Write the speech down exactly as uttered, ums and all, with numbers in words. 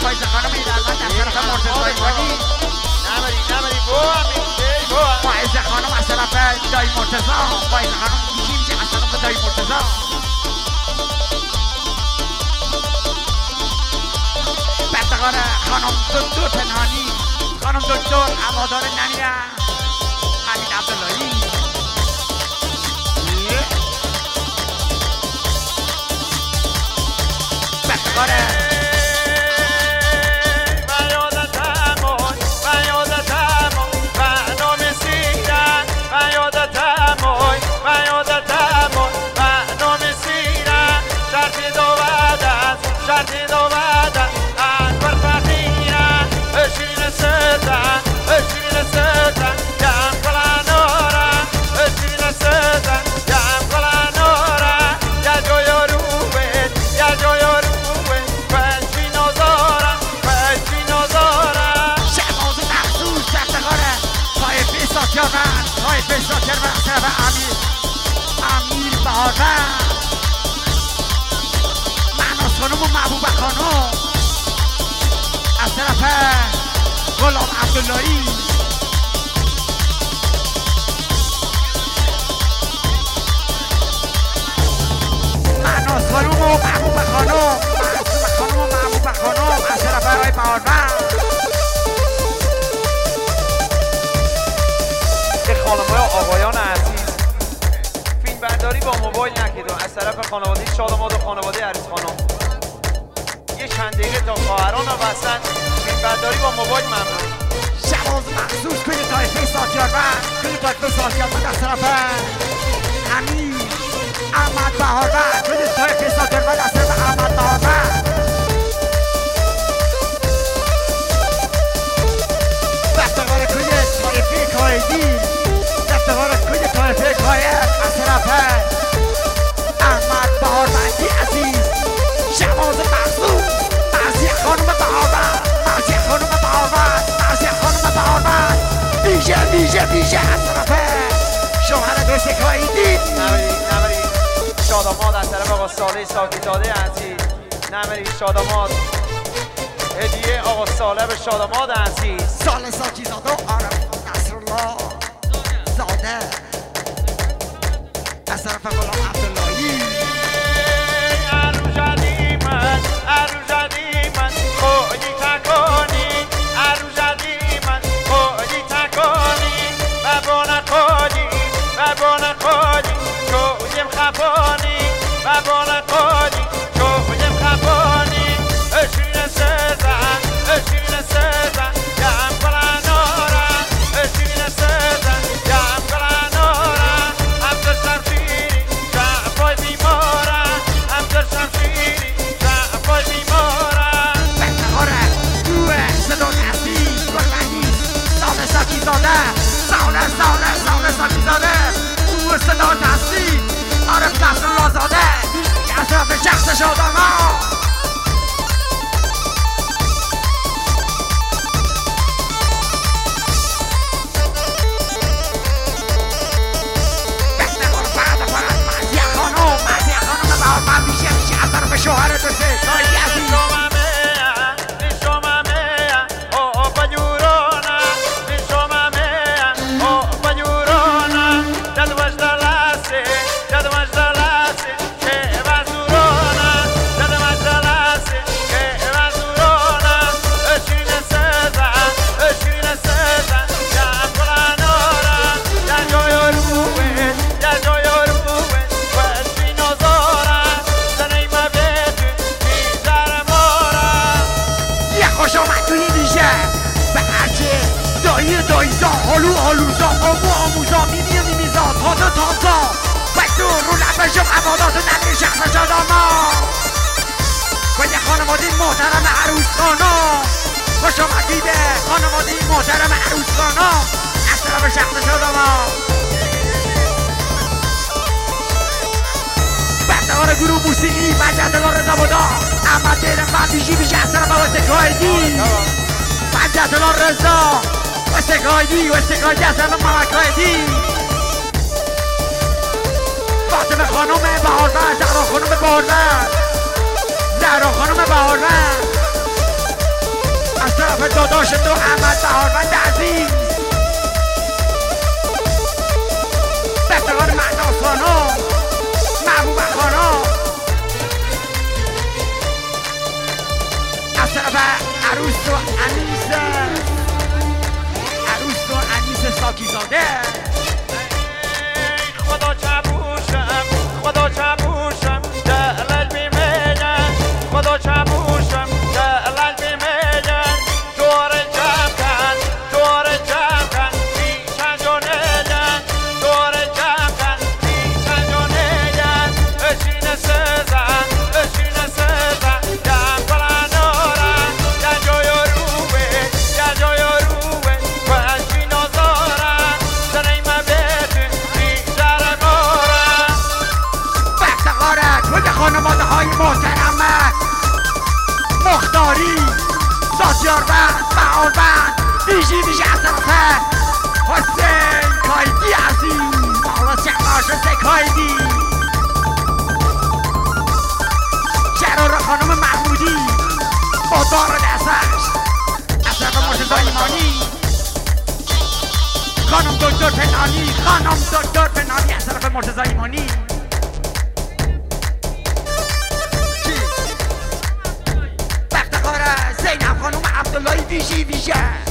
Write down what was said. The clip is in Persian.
فایز خانم ایرالمند از طرف مرتضی ایمانی نبری نبری بو همین بو فایز خانم از طرف دایی مرتضی فایز خانم میشه میشه از طرف دایی مرتضی بردقار خانم دکتر پنهانی خانم دکتر هوادار ننیه حمید عبداللهی بردقار های بساکر و اصرف امیر امیر بهارور معناس خانم و محبوبه خانم از طرف غلام عبداللهی معناس خانم و محبوبه خانم معصومه خانم و محبوبه خانم از طرف های بهارور خانم‌های و آقایان عزیز فیلم برداری با موبایل نکید و از طرف خانواده شاداماد و خانواده عریض خانم یه چند دقیقه تا خواهران و وسط فیلم برداری با موبایل ممنون شواز مخصوص توی طایفه ساتیاربند توی طایفه ساتیاربند از طرف امیر احمد بهارور توی طایفه ساتیاربند از طرف احمد بهارور دفتقار توی طایفه کایدی دفتقار توی طایفه کاید از طرف احمد بهاروردی عزیز شواز مخصوص مرزی خانم بهارور مرزی خانم بهارور مرزی خانم بهارور ویژه ویژه ویژه از طرف شوهر دوست کایدی نبری نبری شاداماد از طرف آقا صالح ساکیزاده عزیز نبری شاداماد هدیه آقا صالح به شاداماد عزیز صالح ساکیزاده و عارف نصرالله زاده از طرف غلام عبداللهی ارو جدی من ارو جدی من خودی تکانی ارو جدی من خودی تکانی بابا نخودی بابا نخودی شویم خفانی بابا نخودی شویم خفانی اشین سزن اشین سزن یم کلانورا اشین سزن یم کلانورا هم در شمشیری شعبای بیمارا هم در شمشیری شعبای بیمارا بندقاره دوه صدا نستی گلبندی ساله ساکیزاده ساله ساله ساله ساکیزاده دوه صدا نستی عارف نصرالله زاده از طرف شخص شاداما شوهر تو سه کاری عزیز دایزا هالو هالوزا آمو آموزا میمی و میمیزا تازا تازا بکتور رو لبشم عبادات و نمی شخص شاداما و یه خانواده محترم عروس خانم خوش آمدیده خانواده محترم عروس خانم از طرف شخص شاداما بردهار گروه موسیقی مجدلا رضا بودا احمد دیرم و بیشی بیشه از طرف واسه کایدی مجدلا رضا وستگاهی وستگاهی از الان محمدی فاطمه خانم بهارور زهرا خانم بهارور زهرا خانم بهارور طرف داداش تو احمد بهاروند عزیز به افتخار مهناز خانم محبوبه خانم از طرف عروس و انیس عروس و انیس ساکی زاده خدا چبوشم خدا چبوشم دلت بیمیگن خدا چبوشم دلت بیمیگن دور جمع کن دور جمع کن بیچن جانیگن دور جمع کن بیچن جانیگن اشین سزن اشین سزن دم کلانورم یا جای روبه یا جای روبه و اشین آزارم زنیم بیتون بیشتر مارم به افتخار کل خانواده های محترمه مختاری سازیاربند بهاروند ویژی ویژه از طرف حسین کایدی عزیز بالا سیخلاش حسین کایدی شرار خانم محمودی با دار دستش از طرف مرتضی ایمانی خانم دکتر پنهانی خانم دکتر پنهانی از طرف مرتضی ایمانی به افتخار زینب خانم عبداللهی ویژی ویژه